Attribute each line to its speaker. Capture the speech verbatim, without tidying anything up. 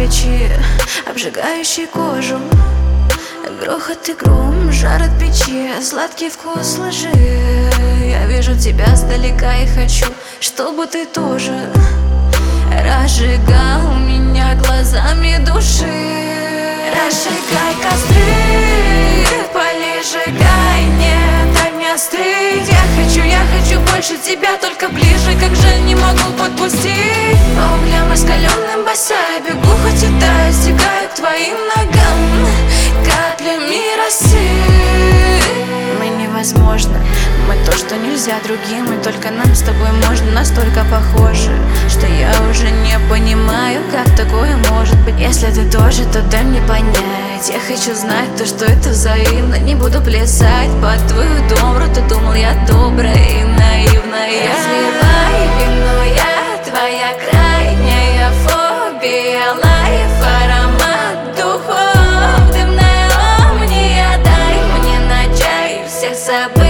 Speaker 1: свечи, обжигающий кожу. Грохот и гром, жар от печи, сладкий вкус лжи. Я вижу тебя сдалека и хочу, чтобы ты тоже разжигал меня глазами души. Разжигай костры, пали, сжигай, нет огня стыд. Я хочу, я хочу больше тебя, только ближе, как же не могу подпустить. По углям раскаленным босая бегу, хоть и таю, стекаю к твоим ногам каплями росы. Мы невозможно, мы то, что нельзя другим, и только нам с тобой можно. Настолько похожи, что я уже не понимаю, как такое может быть. Если ты тоже, то дай мне понять. Я хочу знать то, что это взаимно. Не буду плясать под твою добру. Ты думал, я добрая и наивная. Разливай вино, я твоя крайняя фобия. Лайф, аромат духов, дымная омния. Дай мне на чай всех событий.